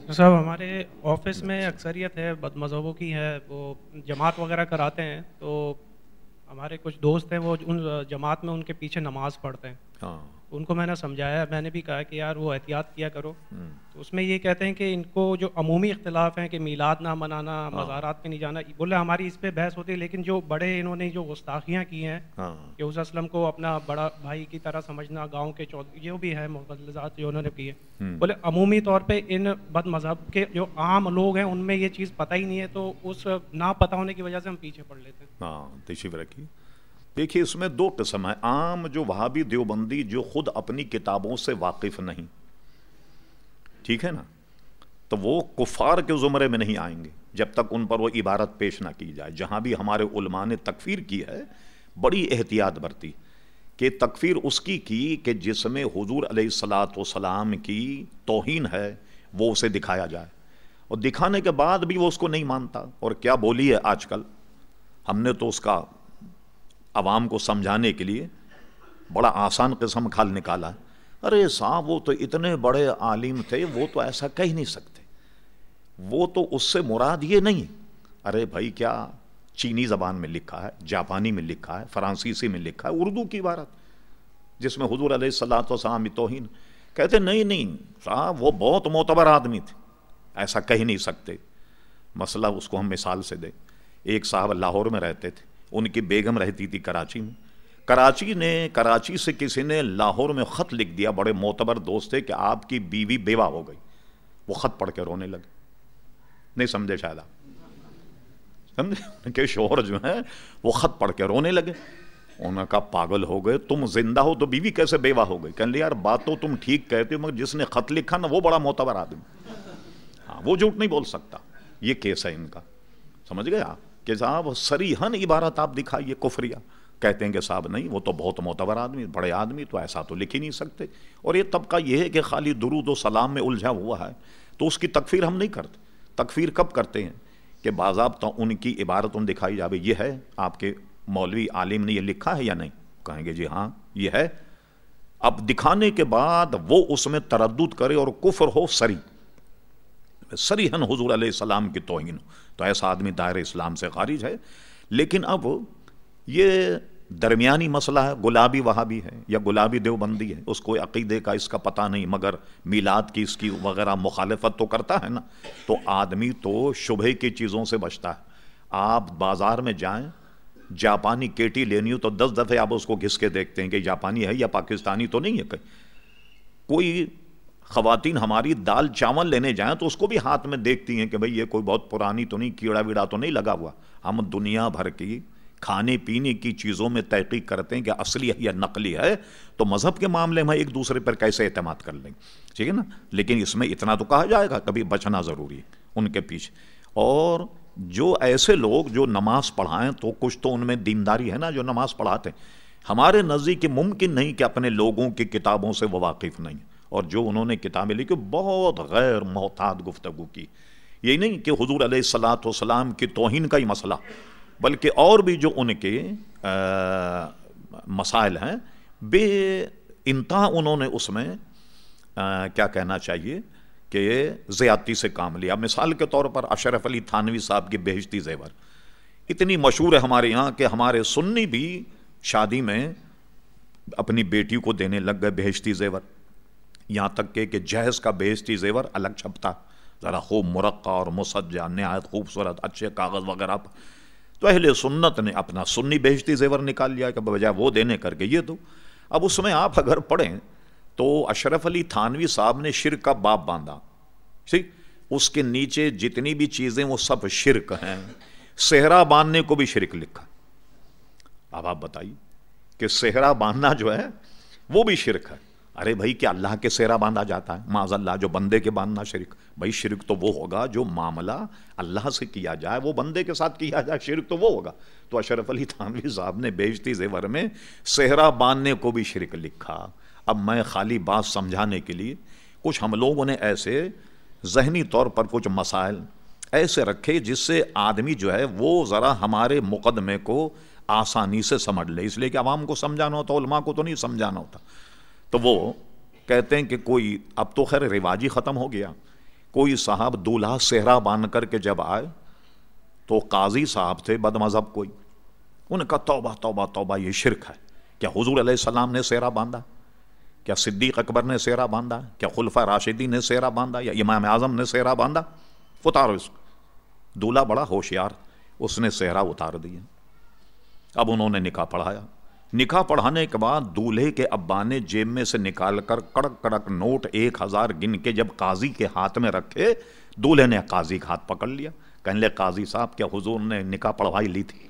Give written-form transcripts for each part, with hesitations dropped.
صاحب ہمارے آفس میں اکثریت ہے بد مذہبوں کی ہے، وہ جماعت وغیرہ کراتے ہیں، تو ہمارے کچھ دوست ہیں وہ ان جماعت میں ان کے پیچھے نماز پڑھتے ہیں. ہاں. ان کو میں نے سمجھایا، میں نے بھی کہا کہ یار وہ احتیاط کیا کرو. تو اس میں یہ کہتے ہیں کہ ان کو جو عمومی اختلاف ہیں کہ میلاد نہ منانا، ہاں. مزارات پہ نہیں جانا، بولے ہماری اس پہ بحث ہوتی ہے، لیکن جو بڑے انہوں نے جو گستاخیاں کی ہیں ہاں. کہ اس اسلم کو اپنا بڑا بھائی کی طرح سمجھنا، گاؤں کے جو بھی ہے مغلظات جو انہوں نے کی ہے، بولے عمومی طور پہ ان بد مذہب کے جو عام لوگ ہیں ان میں یہ چیز پتہ ہی نہیں ہے، تو اس نہ پتہ ہونے کی وجہ سے ہم پیچھے پڑ لیتے ہیں. ہاں تشریف رکھیے. دیکھیے اس میں دو قسم ہے. عام جو وہابی دیوبندی جو خود اپنی کتابوں سے واقف نہیں، ٹھیک ہے نا، تو وہ کفار کے زمرے میں نہیں آئیں گے جب تک ان پر وہ عبارت پیش نہ کی جائے. جہاں بھی ہمارے علماء نے تکفیر کی ہے بڑی احتیاط برتی کہ تکفیر اس کی کہ جس میں حضور علیہ الصلاۃ والسلام کی توہین ہے وہ اسے دکھایا جائے، اور دکھانے کے بعد بھی وہ اس کو نہیں مانتا. اور کیا بولی ہے آج کل، ہم نے تو اس کا عوام کو سمجھانے کے لیے بڑا آسان قسم کھال نکالا ہے. ارے صاحب وہ تو اتنے بڑے عالم تھے، وہ تو ایسا کہہ نہیں سکتے، وہ تو اس سے مراد یہ نہیں. ارے بھائی کیا چینی زبان میں لکھا ہے، جاپانی میں لکھا ہے، فرانسیسی میں لکھا ہے، اردو کی عبارت جس میں حضور علیہ الصلوۃ والسلام کی توہین. کہتے نہیں صاحب وہ بہت معتبر آدمی تھے، ایسا کہہ نہیں سکتے. مسئلہ اس کو ہم مثال سے دیں. ایک صاحب لاہور میں رہتے تھے، ان کی بیگم رہتی تھی کراچی میں. کراچی سے کسی نے لاہور میں خط لکھ دیا، بڑے معتبر دوست تھے، کہ آپ کی بیوی بیوہ ہو گئی. وہ خط پڑھ کے رونے لگے. نہیں سمجھے شاید آپ؟ سمجھے ان کے شوہر جو ہیں وہ خط پڑھ کے رونے لگے. انہوں نے کہا پاگل ہو گئے، تم زندہ ہو تو بیوی کیسے بیوہ ہو گئی؟ کہنے لگے یار بات تو تم ٹھیک کہتے ہو، مگر جس نے خط لکھا نا وہ بڑا معتبر آدمی، ہاں وہ جھوٹ نہیں بول سکتا. یہ کیس ہے ان کا. سمجھ گئے آپ کہ صاحب صریحاً عبارت آپ دکھائیے کفریہ. کہتے ہیں کہ صاحب نہیں وہ تو بہت معتبر آدمی، بڑے آدمی، تو ایسا تو لکھ ہی نہیں سکتے. اور یہ طبقہ یہ ہے کہ خالی درود و سلام میں الجھا ہوا ہے، تو اس کی تکفیر ہم نہیں کرتے. تکفیر کب کرتے ہیں کہ باضابطہ ان کی عبارت دکھائی جائے، یہ ہے آپ کے مولوی عالم نے یہ لکھا ہے یا نہیں؟ کہیں گے جی ہاں یہ ہے. اب دکھانے کے بعد وہ اس میں تردد کرے اور کفر ہو صریحاً حضور علیہ السلام کی توہین، تو ایسا آدمی دائرہ اسلام سے خارج ہے. لیکن اب یہ درمیانی مسئلہ ہے، گلابی وہابی ہے یا گلابی دیوبندی ہے، اس کو عقیدے کا اس کا پتہ نہیں، مگر میلاد کی اس کی وغیرہ مخالفت تو کرتا ہے نا. تو آدمی تو شبہ کی چیزوں سے بچتا ہے. آپ بازار میں جائیں، جاپانی کیٹی لینی ہو تو 10 دفعے آپ اس کو گھس کے دیکھتے ہیں کہ جاپانی ہے یا پاکستانی تو نہیں ہے. کوئی خواتین ہماری دال چاول لینے جائیں تو اس کو بھی ہاتھ میں دیکھتی ہیں کہ بھئی یہ کوئی بہت پرانی تو نہیں، کیڑا ویڑا تو نہیں لگا ہوا. ہم دنیا بھر کی کھانے پینے کی چیزوں میں تحقیق کرتے ہیں کہ اصلی ہے یا نقلی ہے، تو مذہب کے معاملے میں ایک دوسرے پر کیسے اعتماد کر لیں گے؟ ٹھیک ہے نا. لیکن اس میں اتنا تو کہا جائے گا کبھی بچنا ضروری ہے ان کے پیچھے. اور جو ایسے لوگ جو نماز پڑھائیں تو کچھ تو ان میں دینداری ہے نا جو نماز پڑھاتے ہیں. ہمارے نزدیک ممکن نہیں کہ اپنے لوگوں کی کتابوں سے وہ واقف نہیں، اور جو انہوں نے کتابیں لکھی بہت غیر محتاط گفتگو کی. یہی نہیں کہ حضور علیہ الصلوۃ والسلام کی توہین کا ہی مسئلہ، بلکہ اور بھی جو ان کے مسائل ہیں بے انتہا انہوں نے اس میں کیا کہنا چاہیے کہ زیادتی سے کام لیا. مثال کے طور پر اشرف علی تھانوی صاحب کی بہشتی زیور اتنی مشہور ہے ہمارے یہاں کہ ہمارے سنی بھی شادی میں اپنی بیٹی کو دینے لگ گئے بہشتی زیور. یہاں تک کہ جہیز کا بہشتی زیور الگ چھپتا، ذرا خوب مرقع اور مسجع، نہایت خوبصورت اچھے کاغذ وغیرہ پر. تو اہل سنت نے اپنا سنی بہشتی زیور نکال لیا کہ بجائے وہ دینے کر کے یہ دو. اب اس میں آپ اگر پڑھیں تو اشرف علی تھانوی صاحب نے شرک کا باب باندھا. ٹھیک، اس کے نیچے جتنی بھی چیزیں وہ سب شرک ہیں. صحرا باندھنے کو بھی شرک لکھا. اب آپ بتائیے کہ صحرا باندھنا جو ہے وہ بھی شرک ہے. ارے بھائی کیا اللہ کے صحرا باندھا جاتا ہے؟ معاذ اللہ، جو بندے کے باندھنا شرک. بھائی شرک تو وہ ہوگا جو معاملہ اللہ سے کیا جائے، وہ بندے کے ساتھ کیا جائے، شرک تو وہ ہوگا. تو اشرف علی تھانوی صاحب نے بہشتی زیور میں صحرا باندھنے کو بھی شرک لکھا. اب میں خالی بات سمجھانے کے لیے کچھ ہم لوگوں نے ایسے ذہنی طور پر کچھ مسائل ایسے رکھے جس سے آدمی جو ہے وہ ذرا ہمارے مقدمے کو آسانی سے سمجھ لے. اس لیے کہ عوام کو سمجھانا ہوتا، علماء کو تو نہیں سمجھانا ہوتا. تو وہ کہتے ہیں کہ کوئی اب تو خیر رواج ہی ختم ہو گیا کوئی صاحب دولہا صحرا باندھ کر کے جب آئے تو قاضی صاحب تھے بد مذہب کوئی، انہوں نے کہا توبہ توبہ توبہ یہ شرک ہے. کیا حضور علیہ السلام نے صحرا باندھا؟ کیا صدیق اکبر نے صحرا باندھا؟ کیا خلفاء راشدین نے صحرا باندھا؟ یا امام اعظم نے صحرا باندھا؟ اتارو اس کو. دولہا بڑا ہوشیار، اس نے صحرا اتار دیا. اب انہوں نے نکاح پڑھایا. نکاح پڑھانے کے بعد دولہے کے ابا نے جیب میں سے نکال کر کڑک کڑک نوٹ 1000 گن کے جب قاضی کے ہاتھ میں رکھے، دولہے نے قاضی کا ہاتھ پکڑ لیا. کہنے لے قاضی صاحب کیا حضور نے نکاح پڑھوائی لی تھی؟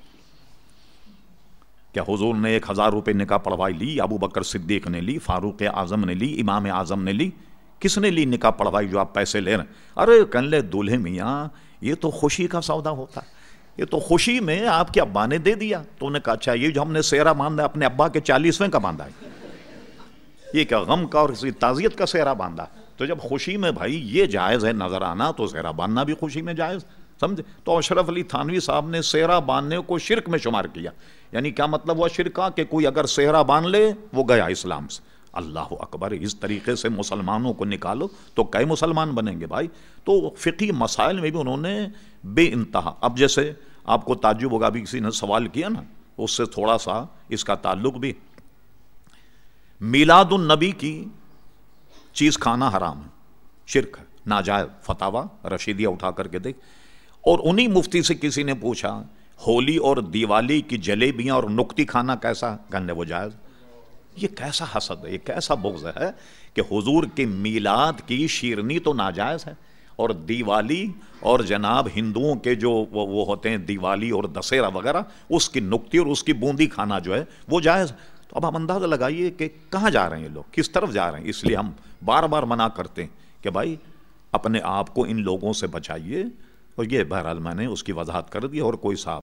کیا حضور نے 1000 روپے نکاح پڑھوائی لی؟ ابو بکر صدیق نے لی، فاروق اعظم نے لی، امام اعظم نے لی؟ کس نے لی نکاح پڑھوائی جو آپ پیسے لے رہے ہیں؟ ارے کہنے لے دولہے میاں یہ تو خوشی کا سودا ہوتا ہے، یہ تو خوشی میں آپ کے ابا نے دے دیا. تو انہوں نے کہا اچھا یہ جو ہم نے سہرا باندھا اپنے ابا کے 40ویں کا باندھا ہے، یہ کیا غم کا اور کسی تعزیت کا سہرا باندھا؟ تو جب خوشی میں بھائی یہ جائز ہے نظر آنا تو سہرا باندھنا بھی خوشی میں جائز، سمجھے؟ تو اشرف علی تھانوی صاحب نے سہرا باندھنے کو شرک میں شمار کیا. یعنی کیا مطلب ہوا شرک کا؟ کہ کوئی اگر سہرا باندھ لے وہ گیا اسلام سے. اللہ اکبر، اس طریقے سے مسلمانوں کو نکالو تو کئی مسلمان بنیں گے بھائی. تو فقہی مسائل میں بھی انہوں نے بے انتہا. اب جیسے آپ کو تعجب ہوگا، بھی کسی نے سوال کیا نا، اس سے تھوڑا سا اس کا تعلق بھی. میلاد النبی کی چیز کھانا حرام ہے، شرک ہے، ناجائز. فتاوی رشیدیہ اٹھا کر کے دیکھ. اور انہی مفتی سے کسی نے پوچھا ہولی اور دیوالی کی جلیبیاں اور نکتی کھانا کیسا؟ کہنے وہ جائز. یہ کیسا حسد ہے، یہ کیسا بغض ہے کہ حضور کے میلاد کی شیرنی تو ناجائز ہے، اور دیوالی اور جناب ہندوؤں کے جو وہ ہوتے ہیں دیوالی اور دسہرا وغیرہ، اس کی نکتی اور اس کی بوندی کھانا جو ہے وہ جائز. تو اب ہم اندازہ لگائیے کہ کہاں جا رہے ہیں یہ لوگ، کس طرف جا رہے ہیں. اس لیے ہم بار بار منع کرتے ہیں کہ بھائی اپنے آپ کو ان لوگوں سے بچائیے. اور یہ بہرحال میں نے اس کی وضاحت کر دی. اور کوئی صاحب